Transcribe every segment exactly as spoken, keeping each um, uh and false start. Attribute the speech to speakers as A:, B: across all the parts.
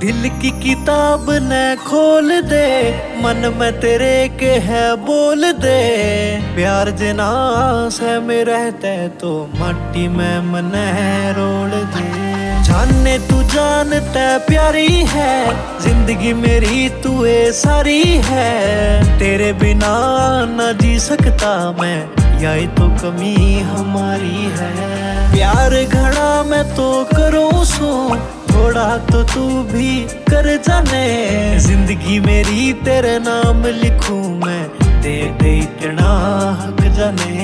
A: दिल की किताब न खोल दे, मन में तेरे के है बोल दे। प्यार जना से में रहते तो मट्टी में मन रोल दे। जाने तू जानता प्यारी है, जिंदगी मेरी तू ए सारी है। तेरे बिना न जी सकता मैं, या ये तो कमी हमारी है। प्यार घड़ा मैं तो करूँ सो, थोड़ा तो तू भी कर जाने। जिंदगी मेरी तेरे नाम लिखूं मैं, दे दे इतना हक जाने।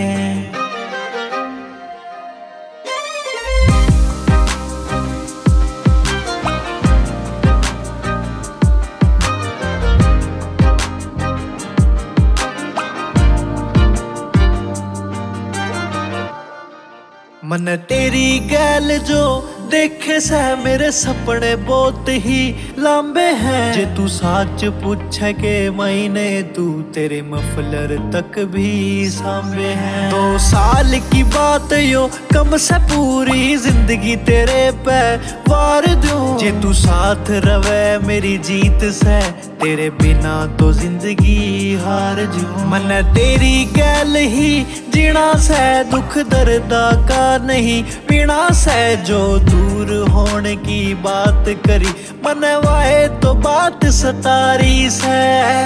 A: मन तेरी गैल जो देखे से मेरे सपने बहुत ही लंबे हैं। जे तू सच पूछे के महीने तू तेरे मफलर तक भी सांबे हैं। दो साल की बात यो कम से पूरी जिंदगी तेरे पे वार दूं। जे तू साथ रवे मेरी जीत से, तेरे बिना तो जिंदगी हार जूं। मन तेरी गैल ही जीना से, दुख दर्दा का नहीं पीना से। जो दूर होने की बात करी मन वाए तो बात सतारी से।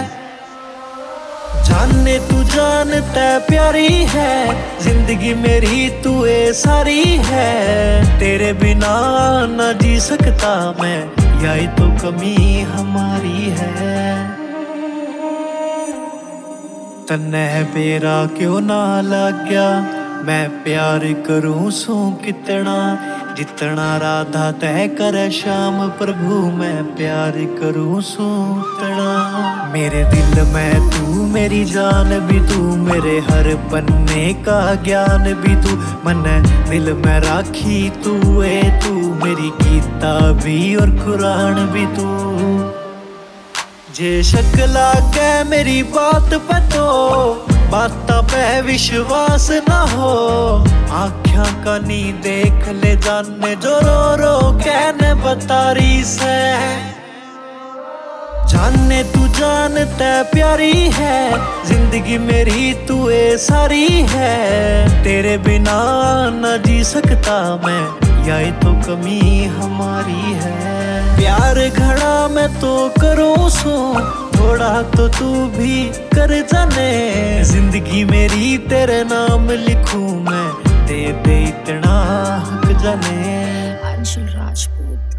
A: जाने तू जानता प्यारी है, जिंदगी मेरी तू ए सारी है। तेरे बिना न जी सकता मैं, या ये तो कमी हमारी है। तन्ने मेरा क्यों ना लग गया, मैं प्यार करूं सू कितना। जितना राधा तय करे श्याम प्रभु, मैं प्यार करूं सू उतना। मेरे दिल में तू मेरी जान भी तू, मेरे हर पन्ने का ज्ञान भी तू। मन दिल में राखी तू ए तू, मेरी गीता भी और कुरान भी तू। जे शक लागे मेरी बात पे तो, बाता पे विश्वास ना हो। आँखियां का नी देख ले जाने, जो रो रो कहने बतारी से। जाने तू जानता प्यारी है, जिंदगी मेरी तू ए सारी है। तेरे बिना न जी सकता मैं, या ये तो कमी हमारी है। प्यार घड़ा मैं तो करूँ सो, थोड़ा तो तू भी कर जाने। जिंदगी मेरी तेरे नाम लिखूं मैं, दे दे इतना हक जाने।
B: अंशुल राजपूत।